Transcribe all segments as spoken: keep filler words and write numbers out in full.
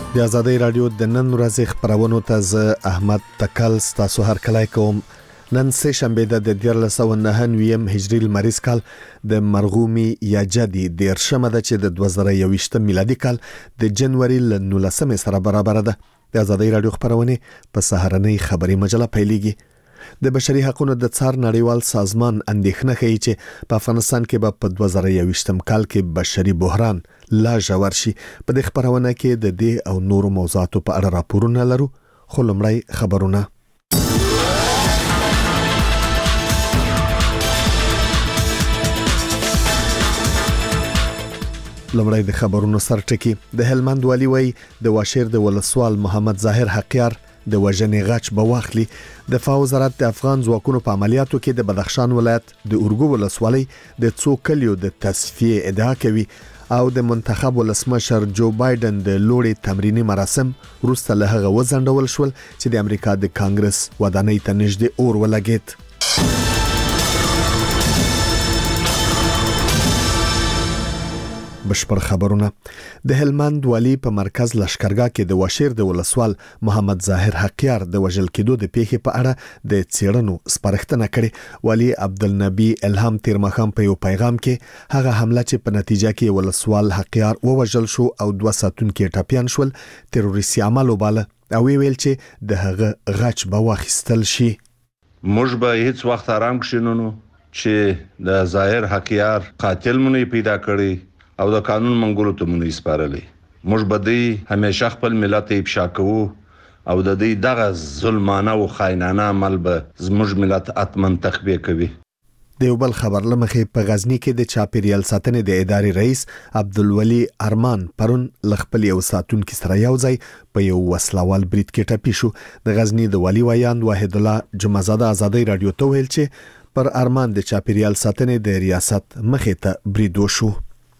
د آزادۍ رادیو د نن ورځې خبرونو ته زه احمد تکل ستاسو هر کله کوم. نن سه شنبه د دیارلس سوه نهه نوي هجري لمریز کال د مرغومي یا جدي د ارشمه د چې د دوه زره یوویشت میلادي کال د جنوري ل نولسمې سره برابر ده. د آزادۍ رادیو خبرونه په سهارنۍ خبري مجله پیلېږي. د بشري حقوقو د څار نړیوال سازمان اندېښنه کوي چې په افغانستان کې به په دوه زره یوویشت کال کې بشري بحران لا ژور شي. په دې خبرونه کې د دې او نورو موضوعاتو په اړه راپورونه لرو، خو لومړی خبرونه. لومړی د خبرونو سرټکی. د هلمند والي وای د واشیر د ولسوال محمد ظاهر حقیار د وژنې غچ به واخلي. د دفاع وزارت د افغان ځواکونو په عملیاتو کې د بدخشان ولایت د اورګو ولسوالۍ د څو کلیو د تصفیه ادعا کوي او د منتخب ولسمشر جو بایدن د لوړې تمرینی مراسم وروسته له هغه وځنډول شول چې د امریکا د کانګرس ودانۍ ته نږدې اور ولګېد. بشپړ خبرونه. د هلمند والي په مرکز لشکرګاه کې د واشیر د ولسوال محمد ظاهر حقیار د وژل کېدو د پیښې په اړه د څېړنو سپارښتنه کړې. والي عبدالنبی الهام تیرمخام په یو پیغام کې هغه حمله چې په نتیجه کې ولسوال حقیار ووژل شو او دوه ساتونکي ټپیان شول تروریستي عمل وباله او ویل چې د هغه غچ به واخیستل شي. موږ به هیڅ وخت آرام کښینو چې د ظاهر حقیار قاتل مونږ پیدا کړی او د قانون منګولو ته مونږ سپارلې. موږ به دې همیشه خپل ملت افشا کوو او د دې دغه ظلمانه او خاینانه عمل به زموږ ملت اتمن تخبیه کوي. د یو بل خبر لمخې په غزنی کې د چاپیریال ساتنې د ادارې رئیس عبدالولي ارمان پرون لخپل یو ساتونکي سره یو ځای په یو وسلوال برید کې ټپي شو. د غزنی د والي ویاند واحد الله جمعزاده آزادۍ رادیو ته ویل چې پر ارمان د چاپیریال ساتنې د ریاست مخې ته برید وشو.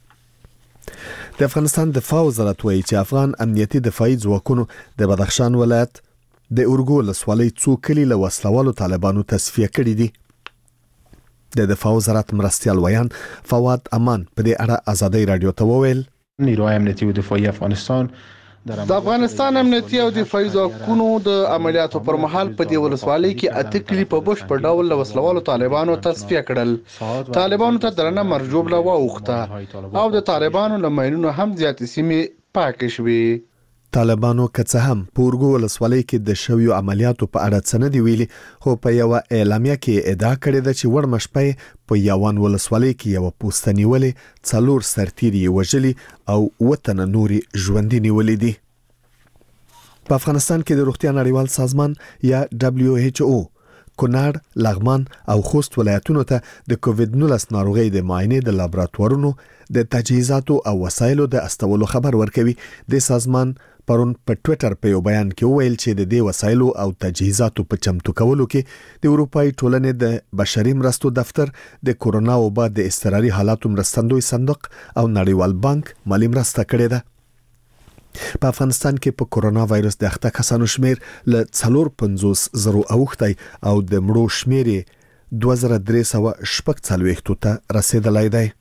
د افغانستان دفاع وزارت وایي چې افغان امنیتي دفاعي ځواکونو د بدخشان ولایت د اورګو ولسوالۍ څو کلی له وسلوالو طالبانو تصفیه کړي دي. د دفاع وزارت مرستیال ویان فواد امان په دې اړه آزادۍ رادیو ته وویل نیروهای امنیتي او دفاعي افغانستان د افغانستان امنیتي او دفاعي ځواکونو د عملیاتو پر مهال په دې ولسوالۍ کې اته کلی په بشپړ ډول له وسلوالو طالبانو تصفیه کړل. طالبانو ته درنه مرجوبله واوښته او د طالبانو له ماینونو هم زیاتې سیمې پاکې شوې. طالبانو که څه هم په اورګو ولسوالۍ کې د شویو عملیاتو په اړه څه نه دی ویلي، خو په یو اعلامیه کې ادعا کړې ده چې وړ مشپې په یوان ولسوالۍ کې یو پوسټ نیولې څلور سرتیري وژلي او وطن نوري ژوندۍ نیولې دي. په افغانستان کې د روغتیا نړیوال سازمان یا دبليو ایچ او کونړ، لغمان او خوست ولایتونو ته د کووډ نولس ناروغي د معاینې د لابراتوارونو د تجهیزاتو او وسایلو د استولو خبر ورکوي. د سازمان پرون په ټوئیټر په یو بیان کې ویل چې د دې وسایلو او تجهیزاتو په چمتو کولو کې د اروپאי ټولنې د بشري مرستو دفتر، د کورونا وبا د اضطراري حالاتو مرستندوی صندوق او نړیوال بانک مالی مرسته کړې ده. په افغانستان کې په کورونا وایرس د اخته کسانو شمیر له څلور پنځوس زرو اوښتی او د مړو شمیر دوه زره درې سوه شپږ څلوېښتو ته رسیدلی دی.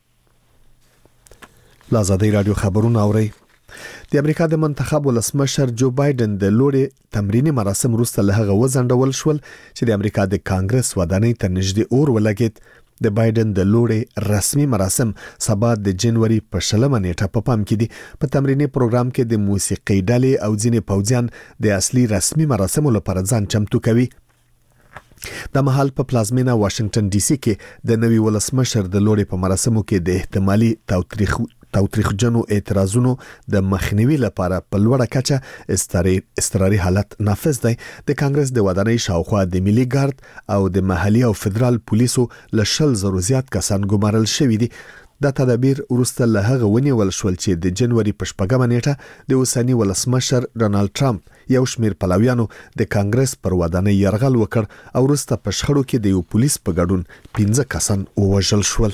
له آزادۍ رادیو خبرونه اورئ. د امریکا د منتخب ولسمشر جو بایدن د لوړې تمرینی مراسم وروسته له هغه وځنډول شول چې د امریکا د کانګرس ودانۍ ته نږدې اور ولګېد. د بایدن د لوړې رسمي مراسم سبا د جنوري په شلمه نیټه په پام کې دي. په تمرینی پروګرام کې د موسیقي ډلې او ځینې پوځیان د اصلي رسمي مراسمو لپاره ځان چمتو کوي. د مهال په پلازمینه واشنگټن ډي سي کې د نوي ولسمشر د لوړې په مراسمو کې د احتمالي تاوتریخ تاوتریخجنو اعتراضونو د مخنیوي لپاره په لوړه کچه اضطراري حالت نافذ دی. د کانګرس د ودانۍ شاوخوا د ملي ګارد او د محلي او فدرال پولیسو له شل زرو زیات کسان ګمارل شوي دي. دا تدابیر وروسته له هغه ونیول شول چې د جنوري په شپږمه نیټه د اوسني ولسمشر ډونالد ټرمپ یو شمیر پلویانو د کانګرس پر ودانۍ یرغل وکړ او وروسته په شخړو کې د یو پولیس په ګډون پنځه کسان ووژل شول.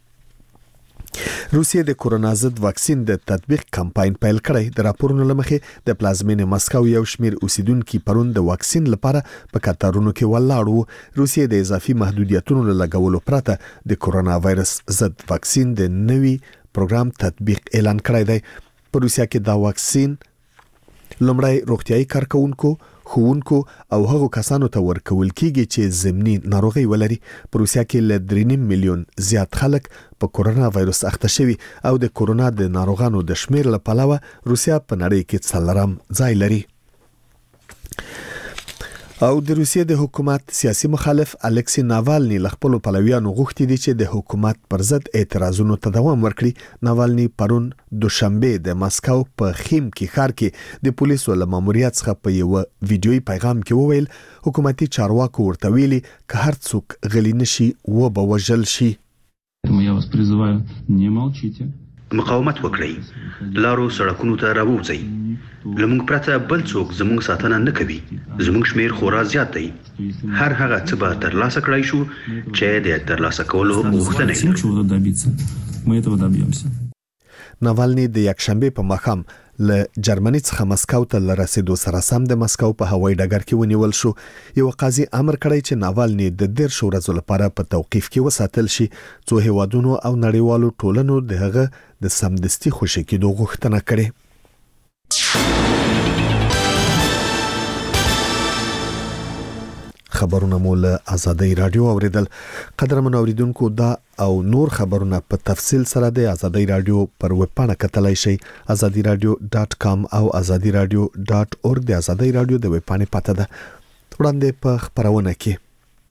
روسیې د کورونا ضد واکسین د تطبیق کمپاین پیل کړی. د راپورونو لمخې د پلازمینې مسکو یو شمیر اوسیدونکو پرون د واکسین لپاره په کتارونو کې ولاړ وو. روسیې د اضافي محدودیتونو لګولو پرته د کورونا وایرس ضد واکسین د نوي پروګرام تطبیق اعلان کړی دی. په روسیا کې دا واکسین لومړی روغتيایي کارکونکو خوونکو او هغو کسانو ته ورکول کیږي چې ضمني ناروغي ولري. په روسیا کې ل درې نیم میلیون زیات خلک په کورونا وایروس اخته شوي او د کورونا د ناروغانو د شمیر له پلوه روسیا په نړۍ کې څلورم ځای لري. او د روسیې د حکومت سیاسي مخالف الکسی ناوالني ل خپل پلویانو غوښتي دي چې د حکومت پر ضد اعتراضونو ته دوام ورکړي. ناوالني پرون دوشنبه د مسکو په خیم کې ښار کې د پولیسو له ماموریت څخه په یو ویډیويي پیغام کې وویل حکومتي چارواکو ورته ویلي که هر څوک غلی نشي و به وژل شي. مقاومت وکړئ، لارو سړکونو ته راووځئ. لمونږ پرته بل څوک زموږ ساتنه نه کوي. زموږ شمیر خورا زیات دی. هر هغه څه به ترلاسه کړای شو چې د ترلاسه کولو غوښتنه لري. ناوالني د یکشنبه په ماښام له جرمني څخه مسکو ته لرسېدو سره سم د مسکو په هوایي ډګر کې ونیول شو. یو قاضي امر کړی چې ناوالني د دېرش ورځو لپاره په توقیف کې وساتل شي. څو هیوادونو او نړیوالو ټولنو دغه د سمدستي خوشي کېدو غوښتنه کړې. خبرونه مول آزادۍ رادیو اوریدل. قدرمن اوریدونکو دا او نور خبرونه په تفصیل سره د آزادۍ رادیو پر ویب پاڼه کتلای شئ azadi radio dot com او azadi radio dot org. د آزادۍ رادیو د ویب پاڼې پته ده. وړاندې په خبرونه کې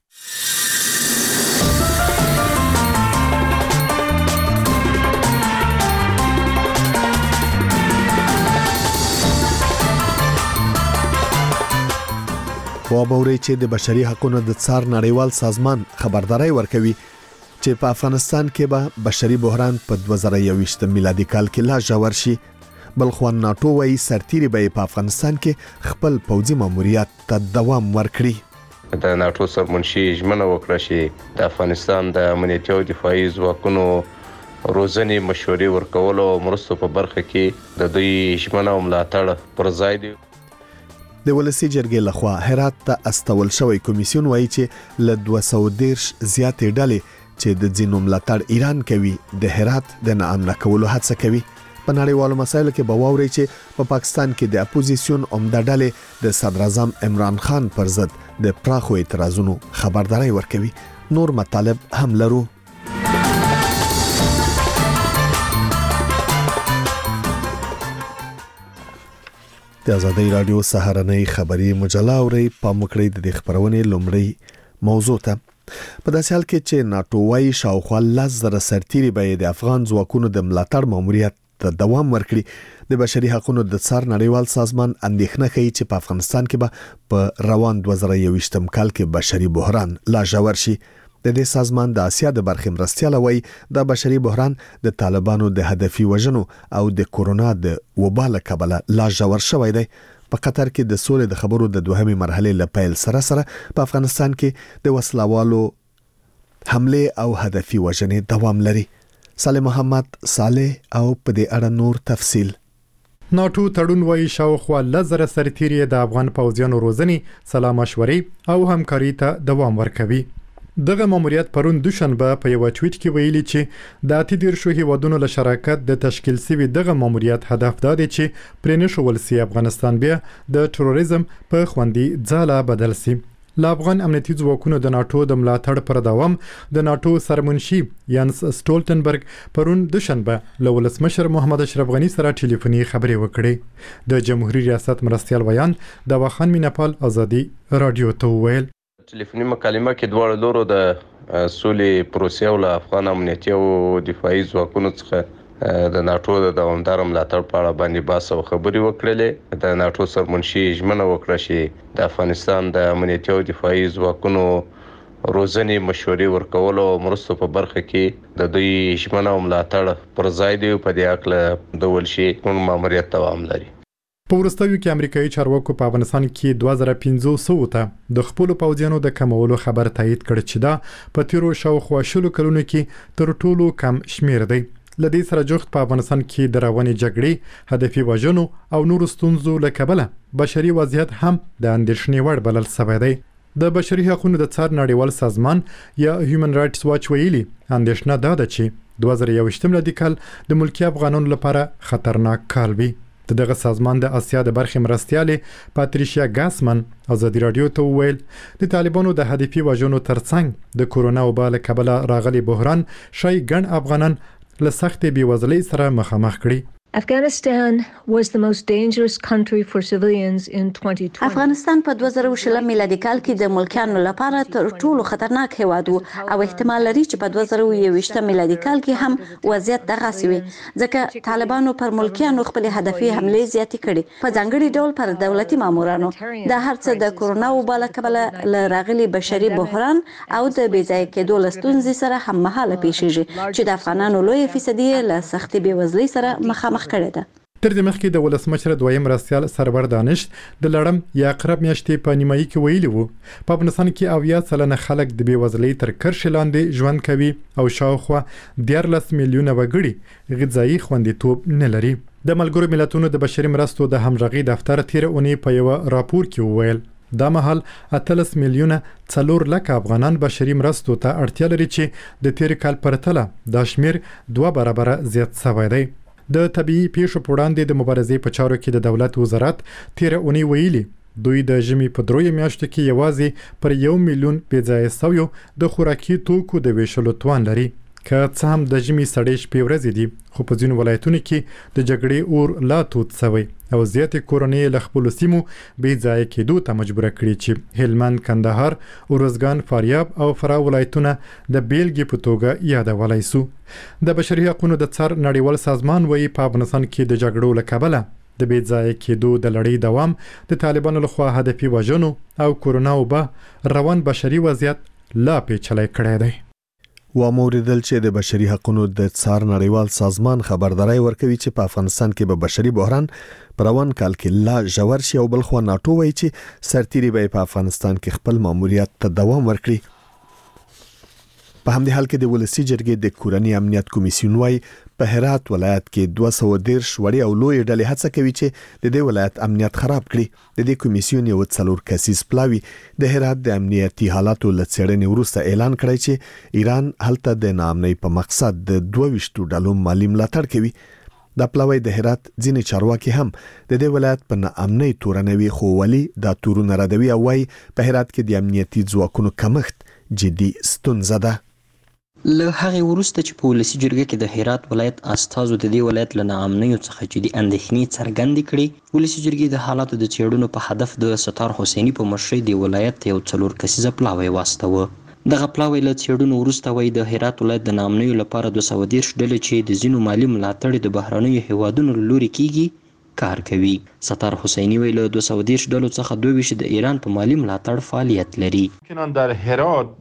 وابوري چې د بشري حقوقو د څار نړیوال سازمان خبرداري ورکوي چې په افغانستان کې به بشري بحران په دوه زره یوویشت میلادي کال کې لا ژور شي. بلخو ناتو وايي سرتيري به په افغانستان کې خپل پوځي ماموریت ته دوام ورکړي. د ناتو سرمنشي ژمنه وکړه چې د افغانستان د امنیتي او دفاعي ځواکونو روزنې مشورې ورکولو او مرستو په برخه کې د دوی ژمنه او ملاتړ پر ځای دی. د ولسی جرګې لخوا هرات ته استول شوی کمیسیون وایي چې ل دوه سوه دېرش زیاتې ډلې چې د ځینو ملاتړ ایران کوي د هرات د ناامن کولو هڅه کوي. په نړیوالو مسایلو کې به واوري چې په پا پاکستان کې د اپوزیسیون عمده ډلې د صدر اعظم عمران خان پر ضد د پراخو اعتراضونو خبرداري ورکوي. نور مطالب هم لرو. د آزادۍ رادیو سهارنۍ خبري مجله اوري. په مکړې د خبرونې لومړی موضوع ته په داسې حال کې چې ناتو وايي شاوخوا لس زره سرتيري به د افغان ځواکونو د ملاتړ ماموریت ته دوام ورکړي. د بشري حقوقو د څار نړیوال سازمان اندېښنه کوي چې په افغانستان کې به په روان دوه زره یوویشتم کال کې بشري بحران لا ژور شي. د دې سازمان د اسیا د برخې مرستیال وایي د بشري بحران د طالبانو د هدفي وژنو او د کورونا د وبا له کبله لا ژور شوی دی. په قطر کې د سولې د خبرو د دوهمي مرحلې له پیل سره سره په افغانستان کې د وسلوالو حمله او هدفي وژنې دوام لري. صالح محمد صالح او په دې اړه نور تفصیل. ناتو تړون وايي شاوخوا لزر سرتيري د افغان پوځیانو روزنې سلام مشورې او همکاري ته دوام ورکوي. دغه ماموریت پرون دوشنبه په یو ټویټ کې ویلي چې د اتې دیرشو هیوادونو له شراکت د تشکیل سوي دغه ماموریت هدف دا دی چې پرې نشول سي افغانستان بیا د تروریزم په خوندي ځاله بدل سي. له افغان امنیتي ځواکونو د ناتو د ملاتړ پر دوام د ناتو سرمنشي یانس سټولټنبرګ پرون دوشنبه له ولسمشر محمد اشرف غنی سره ټلیفوني خبرې وکړې. د جمهوریت ریاست مرستیال ویان د واخان مینپال آزادي رادیو ته وویل ټلیفوني مکالمه کې دواړو لورو د سولې پروسې او له افغان امنیتي او دفاعي ځواکونو څخه د ناتو د دوامدار ملاتړ په اړه باندې بحث او خبرې وکړلې. د ناتو سرمنشي ژمنه وکړه چې د افغانستان د امنیتي او دفاعي ځواکونو روزنې مشورې ورکولو او مرستو په برخه کې د دوی ژمنه او ملاتړ پر ځای دی. په دې اړه د ولشي کوم ماموریت دوام لري. په وروستیو کې امریکایي چارواکو په افغانستان کې دوه زره پنځوس ته د خپل پوځیانو د کمولو خبر تایید کړ چې دا په تیرو شاوخوا شلو کلونو کې تر ټولو کم شمیر دی. لدې سره جوخت په افغانستان کې د روانې جګړې هدفي وژنو او نورو ستونزو له کبله بشري وضعیت هم د اندېښنې وړ بلل شوی دی. د بشري حقوقو د څار نړیوال سازمان یا هیومن رائټس واچ ویلي اندېښنه دا ده چې دوه زره یوویشت میلادي کال د ملکي افغانانو لپاره خطرناک کال وي. د دغه سازمان د اسیا د برخې مرستیالې پاتریشیا ګاسمن ازادي رادیو ته وویل د طالبانو د هدفي وژنو ترڅنګ د کورونا وبا له کبله راغلي بحران شای ګڼ افغانان له سختې بېوزلۍ سره مخامخ کړي. Afghanistan was the most dangerous country for civilians in twenty twenty. افغانستان په دوه زره شل میلادي کال کې د ملکیانو لپاره تر ټولو خطرناک هیواد وو او احتمال لري چې په دوه زره یوویشت میلادي کال کې هم وضعیت دغسې وي ځکه طالبانو پر ملکیانو خپل هدفي حملې زیاتې کړې په ځانګړي ډول پر دولتي مامورانو. دا هر څه د کورونا وبا له کبله له راغلي بشري بحران او د بېځایه کېدو له ستونزې سره هممهاله پیښیږي چې د افغانانو لویه فیصدي له سختې بېوزلۍ سره مخامخ کړی ده. تر دې مخکې د ولسمشر دویم مرستیال سرور دانش د لړم یا عقرب میاشتې په نیمایي کې ویلي وو په افغانستان کې اویا سلنه خلک د بېوزلۍ تر کرښې لاندې ژوند کوي او شاوخوا دیارلس میلیونه وګړي غذایي خوندیتوب نه لري. د ملګرو ملتونو د بشري مرستو د همغږۍ دفتر تېره اونۍ په یوه راپور کې وویل دا مهال اتلس میلیونه څلور لکه افغانان بشري مرستو ته اړتیا لري چې د تېر کال پرتله دا شمیر دوه برابره زیات شوی دی. د طبيعي پیښو په وړاندې د مبارزې په چارو کې د دولت وزارت تېره اونۍ ویلي دوی د ژمي په دریو میاشتو کې یوازې پر یو میلیون بېځایه سویو د خوراکي توکو د ویشلو توان لري. که څه هم د ژمي سړې شپې ورځې دي خو په ځینو ولایتونو کې د جګړې اور لا تود سوی او زیاتې کورنۍ له خپلو سیمو بېځایه کېدو ته مجبوره کړي چې هلمند، کندهار، ارزګان، فاریاب او فراه ولایتونه د بیلګې په توګه یادولی سو. د بشري حقوقو د څار نړیوال سازمان وایي په افغانستان کې د جګړو له کبله د بېځایه کېدو د لړۍ دوام د طالبانو لخوا هدفي وژنو او کورونا وبا روان بشري وضعیت لا پیچلی کړی دی. و موریدل چې د بشري حقوقو د څار نړیوال سازمان خبرداري ورکوي چې په افغانستان کې به بشري بحران پر روان کال کې لا ژور شي او بل خو ناټو وایي چې سرتیري به په افغانستان کې خپل ماموریت ته دوام ورکړي. په همدې حال کې د ولسی جرګې د کورنۍ امنیت کمیسیون وايي په هرات ولایت کې دوه سوه دېرش وړي او لوی ډلې هڅه کوي چې د دې ولایت امنیت خراب کړي. د دې کمیسیون یو څلور کسیز پلاوی د هرات د امنیتي حالاتو له څېړنې وروسته اعلان کړی چې ایران هلته د ناامنۍ په مقصد د دوه ویشتو ډلو مالی ملاتړ کوي. د پلاوی د هرات ځینې چارواکي هم د دې ولایت په ناامنۍ تورنوي خو ولی دا تورونه ردوي او وايي په هرات کې د امنیتي ځواکونو کمښت جدي ستونزه ده. له هغې وروسته چې په ولسي جرګه کې د هرات ولایت استازو د دې ولایت له ناامنیو څخه جدي اندېښنې څرګندې کړې، ولسي جرګې د حالاتو د څېړنو په هدف د ستار حسیني په مشرۍ د ولایت یو څلور کسیزه پلاوی واستوه. دغه پلاوی له څېړنو وروسته وایي د هرات ولایت د ناامنیو لپاره دوه سوه دېرش ډلې چې د ځینو مالي ملاتړ د بهرنیو هیوادونو له لوري کیږي کار کوي. ستار حسیني وایي له دوه سوه دېرش ډلو څخه دوه ویشت د ایران په مالي ملاتړ فعالیت لري. در هرات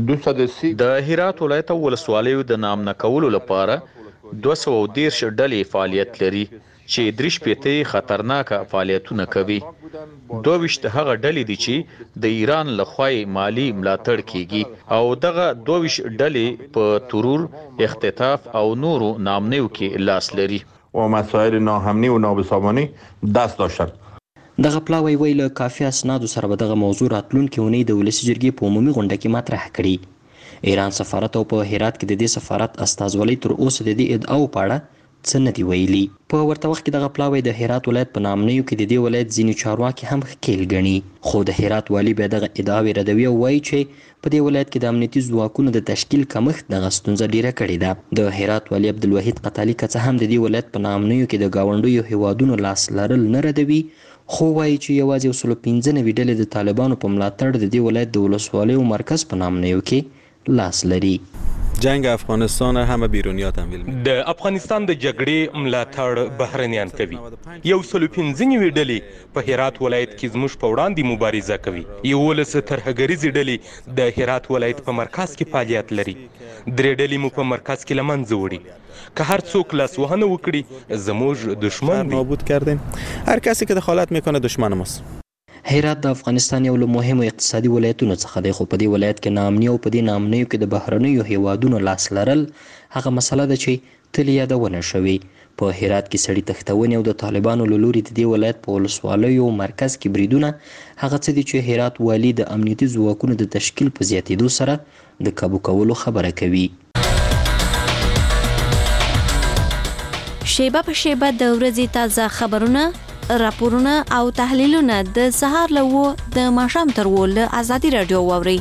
د هرات ولایت او ولسوالیو د نامنه کولو لپاره دوه سوه دېرش ډلې فعالیت لري چې درې شپېته خطرناکه فعالیتونه کوي. دوه ویشت هغه ډلې دي چې د ایران لخوا مالی ملاتړ کیږي او دغه دوه ویشت ډلې په ترور، اختطاف او نورو نامنیو کې لاس لري و مسائل ناامنی و نابسامانی دست داشتند. دغه پلاوی وی له کافي اسنادو سره به دغه موضوع راتلونکې اونۍ د ولسي جرګې په عمومي غونډه کې مطرح کړي. ایران سفارت او په هرات کې د دې سفارت استازولۍ تر اوسه د دې ادعاو په اړه څه نه دي ویلي. په ورته وخت کې دغه پلاوی د هرات ولایت په ناامنیو کې د دې ولایت ځینې چارواکي هم ښکیل ګڼي، خو د هرات والي بیا دغه ادعاوې ردوي او وایي چې په دې ولایت کې د امنیتي ځواکونو د تشکیل کمښت دغه ستونزه ډیره کړې ده. د هرات والي عبدالوحید قتالي که څه هم د دې ولایت په ناامنیو کې د ګاونډیو هیوادونو لاس لرل نه ردوي، خو وایي چې یوازې یو سلو پنځه نوي ډلې د طالبانو په ملاتړ د دې ولایت د ولسوالیو مرکز په ناامنیو کې لاس لري. جنگ افغانستان همه بیرونیا تمویل میکنه. د افغانستان د جګړې ملاتړ بهرنیان کوي. یو سلو پنځه نوي ډلې په هرات ولایت کې زموږ په وړاندې مبارزه کوي. یولس ترهګریزې ډلې د هرات ولایت په مرکز کې فعالیت لري. درې ډلې مو په مرکز کې له منځه وړي. که هر څوک لاسوهنه وکړي زموږ دشمن دی. نابود کردیم. هر کسی که دخالت میکنه دشمن ماست. هرات د افغانستان یو له مهمو اقتصادي ولایتونو څخه دی، خو په دې ولایت کې ناامني او په دې ناامنیو کې د بهرنیو هیوادونو لاس لرل هغه مسله ده چې تل یادونه شوې. په هرات کې سړي تښتونې او د طالبانو له لوري د دې ولایت په ولسوالیو مرکز کې بریدونه هغه څه دي چې هرات والي د امنیتي ځواکونو د تشکیل په زیاتېدو سره د کابو کولو خبره کوي. شیبه په شیبه د ورځې تازه خبرونه، راپورونه او تحلیلونه د سهار له و د ماښام تر و له ازادي راډیو واورئ.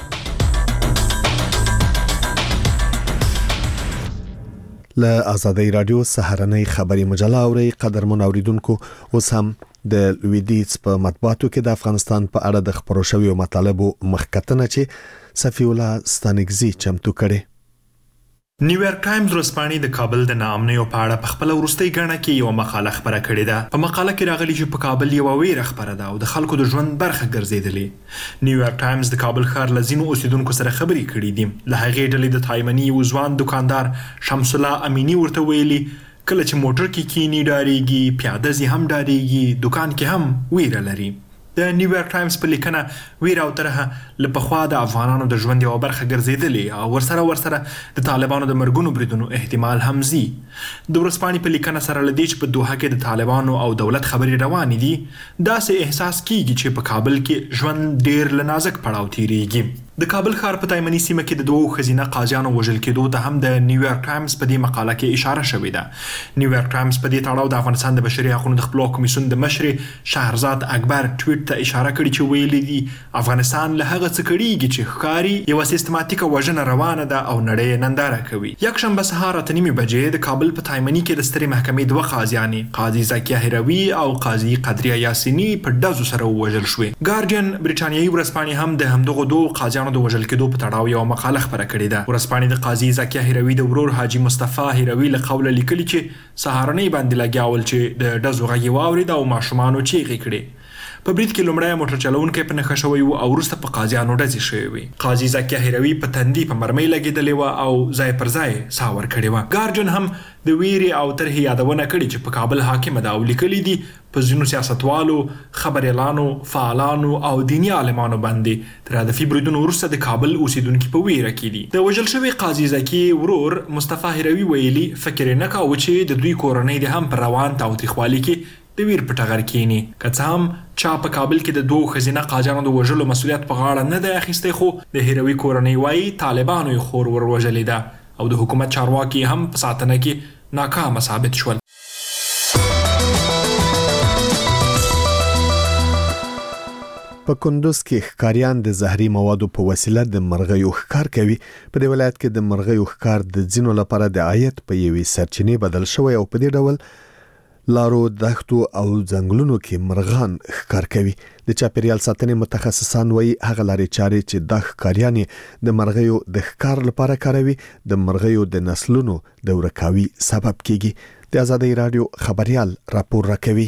له ازادي راډیو سهارنۍ خبري مجله اوري. قدرمن اوریدونکو، اوس هم د لویدیځ په مطبوعاتو کې د افغانستان په اړه د خبرو شویو مطالبو مخکتنه چې صفی الله ستانګزي چمتو کړي. نیویارک ټایمز ورځپاڼې د کابل د ناامنیو په اړه په خپل وروستۍ غاڼه کې یو مقاله خبره کړې ده. په مقاله کې راغلي چې په کابل یو ویره خبره ده او د خلکو د ژوند برخه ګرځېدلې. نیویارک ټایمز د کابل ښار له ځینو اوسیدونکو سره خبرې کړې دي. له هغې ډلې د تایمني یو ځوان دکاندار شمس الله امینی ورته ویلي کله چې موټر کې کینی ډاریږي، پیاده ځي هم ډاریږي، دکان کې هم ویره لري. د نیویارک ټایمز په لیکنه ویره او ترهه له پخوا د افغانانو د ژوند یوه برخه ګرځېدلې او ورسره ورسره د طالبانو د مرګونو بریدونو احتمال هم ځي. د ورځپاڼې په لیکنه سره له دې چې په دوحه کې د طالبانو او دولت خبرې روانې دي، داسې احساس کیږي چې په کابل کې ژوند ډیر له نازک پړاو تیریږي. د کابل ښار په تایمني سیمه کې د دوو ښځینه قاضیانو وژل کېدو ته هم د نیویارک ټایمز په دې مقاله کې اشاره شوې ده. نیویارک ټایمز په دې تړاو د افغانستان د بشري حقوقو د خپلواک کمیسیون د مشرې شهرزاد اکبر ټویټ ته اشاره کړې چې ویلي دي افغانستان له هغه څه کړيږي چې ښکاري یوه سیستماتیکه وژنه روانه ده او نړۍ ننداره کوي. یکشنبه سهار اته نیمې بجې د کابل په تایمني کې د سترې محکمې دوه قاضیانې، قاضي زکیه هروي او قاضي قدریه یاسینی، په ډزو سره ووژل شوې. ګارډین برټانیایي ورځپاڼې هم د همدغو دوو قاضیانو د وژل کېدو په تړاو یو مقاله خبره کړې ده. ورځپاڼې د قاضي زکیه هروي د ورور حاجي مصطفی هروي له قوله لیکلي چې سهارنۍ باندې لګیا ول چې د ډزو غږ یې واورېد او ماشومانو چیغې کړې. په برید کې لومړی موټر چلونکی په نښه شوی و او وروسته په قاضیانو ډزې شوې وې. قاضي زکیه هروي په تندي په مرمۍ لګېدلې وه او ځای پر ځای ساه ورکړې وه. ګارډین هم د ویرې او ترهې یادونه کړې چې په کابل حاکمه ده او لیکلي دي په ځینو سیاستوالو، خبریالانو، فعالانو او دیني عالمانو باندې تر هدفي بریدونو وروسته د کابل اوسیدونکي په ویره کې دي. د وژل شوي قاضي زکي ورور مصطفی هروي ویلي فکر یې نه کاوه چې د دوی کورنۍ د هم پر روان تاوتریخوالي کې د ویر په ټغر کېني. که څه هم چا په کابل کې د دوو ښځینه قاضیانو د وژلو مسؤلیت په غاړه نه دی اخیستی، خو د هروي کورنۍ وایي طالبانو یې خور ور وژلې ده او د حکومت چارواکي هم په ساتنه کې ناکامه ثابت شول. په کندوز کې ښکاریان د زهري موادو په وسیله د مرغیو ښکار کوي. په دې ولایت کې د مرغیو ښکار د ځینو لپاره د عاید په یوې سرچینې بدل شوی او په دې ډول لارو، دښتو او ځنګلونو کې مرغان ښکار کوي. د چاپیریال ساتنې متخصصان وایي هغه لارې چارې چې د ښکاریان د مرغیو د ښکار لپاره کاروي د مرغیو د نسلونو د ورکاوي سبب کیږي. د ازادي راډیو خبريال راپور راکوي.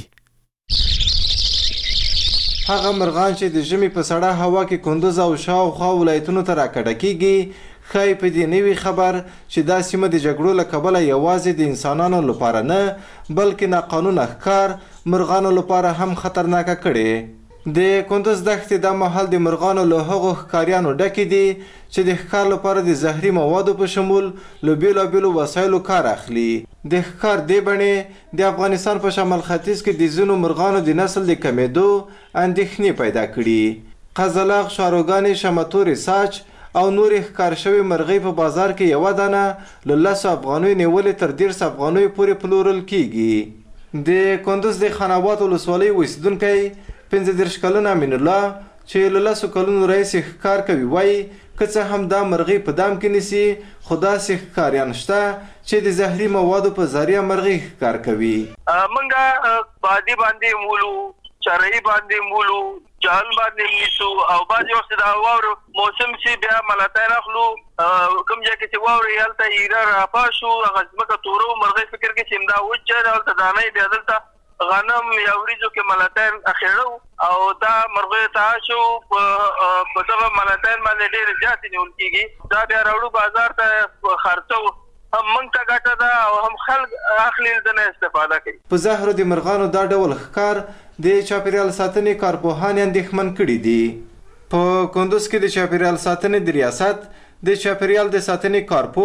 هغه مرغان چې د ژمي په سړه هوا کې کندوز او شاوخوا ولایتونو ته راکډه کیږي، خای په دې نوی خبر چې دا سیمه د جګړو له کبله یوازې د انسانانو لپاره نه بلکې ناقانونه ښکار مرغانو لپاره هم خطرناکه کړي. د کندوز دښتې دا مهال د مرغانو له هغو ښکاریانو ډکې دي چې د ښکار لپاره د زهري موادو په شمول له بیلابیلو وسایلو کار اخلي. د ښکار دې بڼې د افغانستان په شمال ختیځ کې د ځینو مرغانو د نسل د کمیدو اندېښنې پیدا کړي. قزلاغ، شاروګانې، شمتورې، ساچ او نورې ښکار شوي مرغۍ په بازار کې یوه دانه له لسو افغانیو نیولې تر دېرش افغانیو پورې پلورل کیږي. د کندوز د خان آباد ولسوالۍ اوسیدونکی پنځه دېرش کلن امین الله چې له لسو کلونو راهیسې ښکار کوي وایي که څه هم دا مرغۍ په دام کې نیسي، خو داسې ښکاریان شته چې د زهري موادو په ذریعه مرغۍ ښکار کوي. موږ بادي باندې مولو، چرای باندې مولو، جال باندې نیسو او بعضې وخت د واورو موسم چې بیا ملاتین اخلو، کوم ځای کې چې واورې هلته ایره راپاشو، هغه ځمکه تورو، مرغۍ فکر کې چې همدا وچه ده، هلته دانۍ بیا دلته غنم یا وریځو کې ملاتین اخیړو او دا مرغۍ ته شو په دغه ملاتین باندې ډېرې زیاتې نیول کېږي. دا بیا راوړو بازار ته خرڅو، هم موږ ته ګټه ده او هم خلک اخلي دنه استفاده کوي. په زهرو د مرغانو دا ډول ښکار د چاپیریال ساتنې کارپوهان اندېښمن کړي دي. په کندوز کې د چاپیریال ساتنې د ریاست د چاپیریال د ساتنې کارپو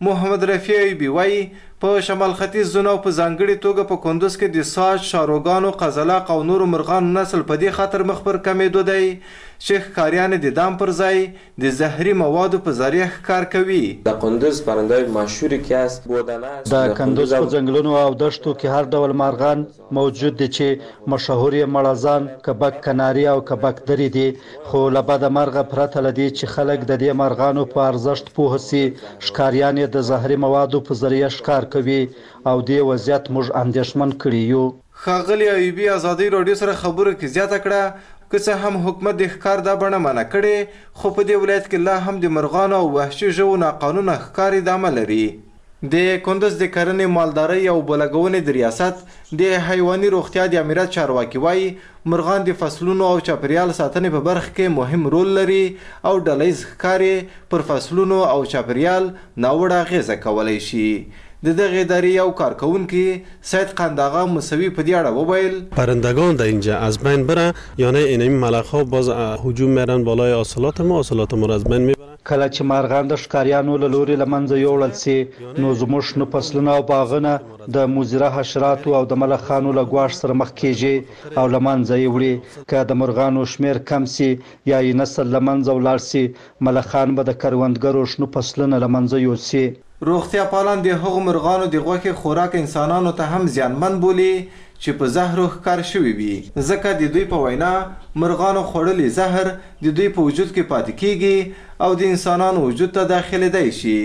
محمد رفیع ایوبي وایي په شمال ختیځ زون او په ځانګړي توګه په کندوز کې د ساج، شاروګانو، قزلاق او نورو مرغانو نسل په دې خاطر مخ پر کمېدو دی چې ښکاریان د دام پر ځای د زهري موادو په ذریعه ښکار کوي. د کندوز پرنده‌های مشهوری که است بودنه است. د کندوز په ځنګلونو او دشتو کې هر ډول مارغان موجود دي چې مشهور یې مړزان، کبک کناری او کبک دری دي، خو له بده مرغه پرته له دې چې خلک د دې مارغانو په ارزښت پوه سي، ښکاریان یې د زهري موادو په ذریعه ښکار کوي او دې وضعیت موږ اندېښمن کړي یو. ښاغلي ایوبي ازادي راډیو سره خبرو کې زیاته کړه که څه هم حکومت د ښکار دا بڼه منع کړې خو په دې ولایت کې لا هم د مرغانو او وحشي ژوو ناقانونه ښکار ادامه لري. د کندوز د کرنې، مالدارۍ او اوبهلګونې د ریاست د حیواني روغتیا د امریت چارواکي وایي مرغان د فصلونو او چاپیریال ساتنې په برخه کې مهم رول لري او ډلیز ښکار پر فصلونو او چاپیریال ناوړه اغیزه کولی شي. د دغه ادارې یو کارکونکي سید قنداغا موسوی په دې اړه وویل پرندگان در اینجا از بین بره یعنی اینمی ملخ‌ها باز هجوم میرن بالای حاصلات ما حاصلات ما از بین میبرن. کله چې مارغان د ښکاریانو له لوري له منځه یوړل سي نو زموږ شنو فصلونه او باغونه د مضره حشراتو او د ملخانو له ګواښ سره مخ کیږي او له منځه یې وړي. که د مرغانو شمیر کم سي یا یې نسل له منځه ولاړ سي ملخان به د کروندګرو شنو فصلونه له منځه یوسي. روغتیا پالان د هغو مرغانو د غوښې خوراک انسانانو ته هم زیانمن بولي چې په زهرو ښکار شوي وي، ځکه د دوی په وینا مرغانو خوړلي زهر د دوی په وجود کې پاتې کیږي او د انسانانو وجود ته داخلېدای شي.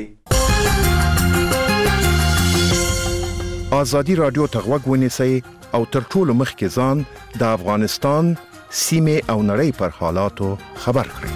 ازادي راډیو ته غوږ ونیسئ او تر ټولو مخکې ځان د افغانستان سیمې او نړۍ پر حالاتو خبر کړئ.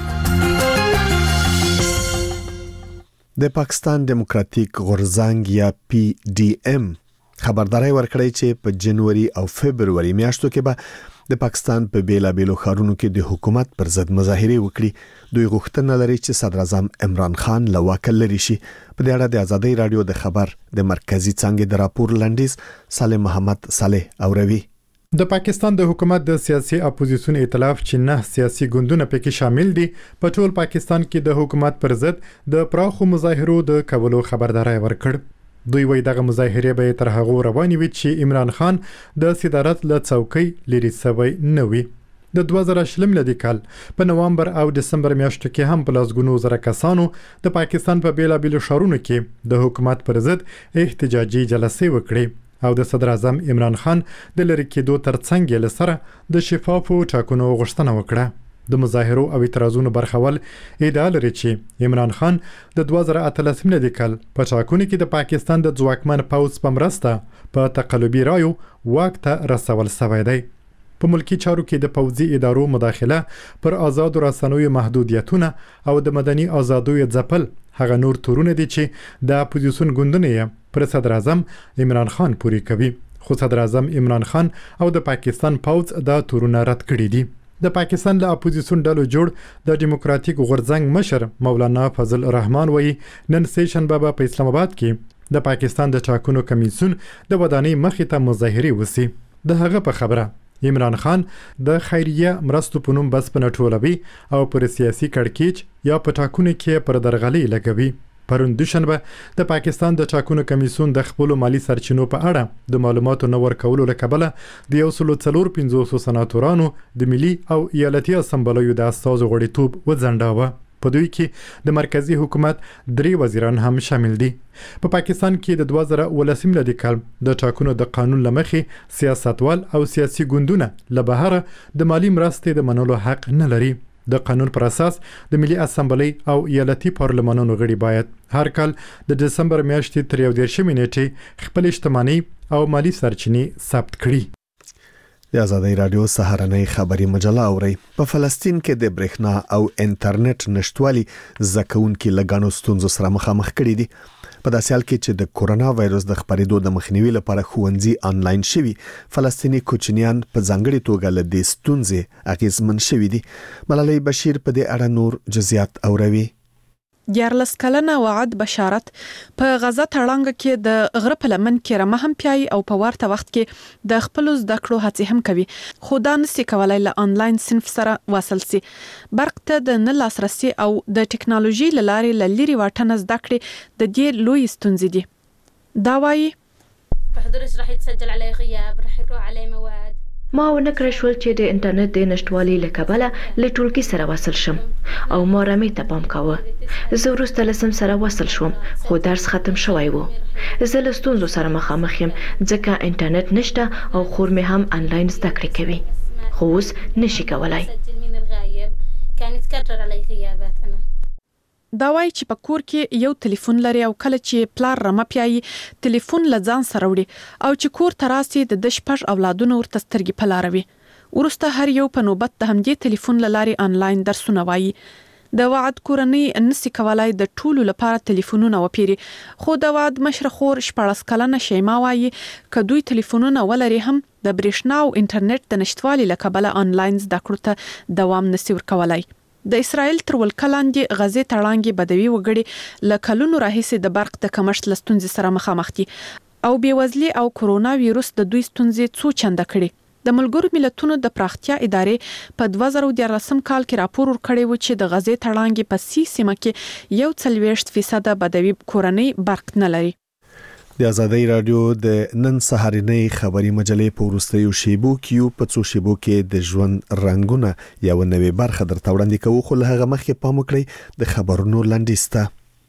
د پاکستان دیموکراتیک غورځنګ یا پی ډی ایم خبرداري ورکړی چې په جنوري او فبرवरी میاشتو کې به د پاکستان په بیلابېلو ښارونو کې د حکومت پر ضد مظاهرې وکړي. دوی غوښتنه لري چې صدر اعظم عمران خان له واکه لرې شي. په دې اړه د ازادي رادیو د خبر د مرکزی څانګې د راپور لنډیز سالم محمد صالح اوروي. د پاکستان د حکومت د سیاسي اپوزیسیون ائتلاف چې نه سیاسي ګوندونه پکې شامل دي په ټول پاکستان کې د حکومت پر ضد د پراخو مظاهرو د کولو خبرداري ورکړ. دوی وایي دغه مظاهرې به تر هغه روانې وي چې عمران خان د صدارت له څوکۍ لري سوی نه وي. د دوه زره شلم لدی کال په نوامبر او دسمبر میاشتو کې هم په لاسګونو زره کسانو د پاکستان په بیلابېلو ښارونو کې د حکومت پر ضد احتجاجي جلسې وکړې او د صدر اعظم عمران خان د لری کېدو ترڅنګ یې لسره د شفافو ټاکنو غوښتنه وکړه. د مظاهرو او اعتراضونو برخول ادعا لري چې عمران خان د دوه زره اتلسم لدی کال په ټاکنو کې د پاکستان د ځواکمن پوځ په مرسته په تقلبي رایو واک ته رسول شوی دی. په ملکی چارو کې د پوځي ادارو مداخله پر آزاد رسنوي محدودیتونه او د مدني آزادیو ځپل هغه نور تورونه دي چې د اپوزیسیون ګوندونه پر صدر اعظم عمران خان پوری کوي. خو صدر اعظم عمران خان او د پاکستان پوځ دا تورونه رد کړي دي. د پاکستان له اپوزیسیون ډلو جوړ د دیموکراتیک غورځنګ مشر مولانا فضل الرحمن وایي نن سه شنبه په اسلام آباد کې د پاکستان د ټاکنو کمیسیون د ودانۍ مخې ته مظاهرې وسی. د هغه په خبره عمران خان د خیریه مرستو په نوم بس په نټولوي او پر سیاسي کړکېچ یا په ټاکنو کې پر درغلي لګوي. پرون دوشنبه د پاکستان د ټاکنو کمیسیون د خپل مالی سرچینو په اړه د معلوماتو نو ورکولو لکبله د یو سل څلور پنځوس سناتورانو د ملي او ایالتي اسمبلیو د استازو غړیتوب وځنډاوه. په دوی کې د مرکزی حکومت درې وزیران هم شامل دي. په پاکستان کې د دوه زره ولسم لدی کال د ټاکنو د قانون لمخې سیاستوال او سیاسي ګوندونه له بهره د مالی مرستې د منلو حق نه لري. د قانون پر اساس د ملي اسمبلی او ایالتي پارلمانونو غړي باید هر کال د دسمبر میاشتې تر یو دیرشمې نیټې خپل اجتماعي او مالی سرچینې ثبت کړي. د ازادي رادیو سهارنۍ خبري مجله اوري. په فلسطین کې د برېښنا او انټرنیټ نشټوالي زکونکي لګانو ستونزو سره مخامخ کړي دي. په داسې حال کې چې د کورونا وایروس د خپرېدو د مخنیوي لپاره ښوونځي آنلاین شوي، فلسطیني کوچنیان په ځانګړي توګه له دې ستونزې اغېزمن شوي دي. ملالۍ بشیر په دې اړه نور جزئیات اوروي. دیارلس کلنه وعد بشارت په غزه تړانګه کې د غره په لمن کې رمه هم پیایي او په ورته وخت کې د خپل زده کړو هڅې هم کوي خو دا نسي کولای له انلاین صنف سره وصل سي برق ته د نه لاسرسي او د ټکنالوژي لارې لری واټن زده کړې د دې لوی ستونزې دي دا وايي بحضرش راح يتسجل علي غياب راح يروح علي مواد ما ونه کړ شول چې د انټرنیټ د نشټوالي له کبله له ټولګي سره وصل شم او ما رمې ته پام کاوه زه وروسته لسم سره وصل شوم خو درس ختم شوی و زه له ستونزو سره مخامخ یم ځکه انټرنیټ نشته او خور مې هم انلاین زده کړې کوي خو اوس نشي کولای كان يتكرر علي غيابات انا دا وایي چې په کور کې یو ټلیفون لري او کله چې پلار رمه پیایي ټلیفون له ځان سره وړي او چې کور ته راسي د شپږ اولادونو ورته سترګې په لاروي ورسته هر یو په نوبت د همدې ټلیفون له لارې انلاین درسونه وایي د وعد کورنۍ نسي کولای د ټولو لپاره ټلیفونونه وپیري خو د وعد مشر خور شپږ کلنه شیما وایي که دوی ټلیفونونه ولري هم د برېښنا او انټرنیټ د نشټوالي له کبله انلاین زده کړو ته دوام نسي ورکولای د اسرائیل تر ولکلاندې غزې تړانګې بدوي وګړي له کلونو راهیسې د برق د کمښت له ستونزې سره مخامخ دي او بېوزلي او کرونا ویروس د دوی ستونزې څو چنده کړي د ملګرو ملتونو د پراختیا ادارې په دوه زره دیارلسم کال کې راپور ورکړی و چې د غزې تړانګې په سی سیمه کې یو څلوېښت فیصد بدوي کورنۍ برق نه لري د ازادۍ رادیو د نن سهارنۍ خبري مجلې په وروستیو شیبو کې په څو شیبو کې د ژوند رنگونه یو نوې برخه درته وړاندې کوو خو له هغه مخکې پام وکړئ د خبرونو لنډیز ته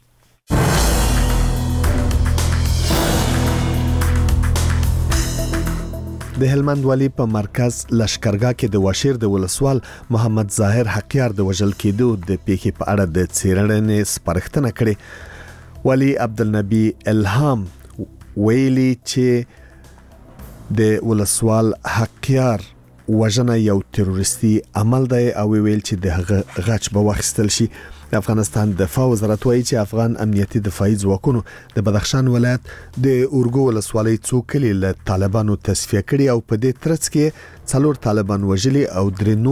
د هلمند والي په مرکز لشکرګاه کې د واشیر د ولسوال محمد ظاهر حقیار د وژل کېدو د پیښې په اړه د څېړنې سپارښتنه کړې والي عبدالنبی الهام ویلي چې د ولسوال حقیار وژنه یو تروریستي عمل دی او ویل چې د هغه غچ به واخیستل شي د افغانستان دفاع وزارت وایي چې افغان امنیتي دفاعي ځواکونو د بدخشان ولایت د اورګو ولسوالۍ څو کلي له طالبانو تصفیه کړي او په دې ترڅ کې څلور طالبان وژلي او درې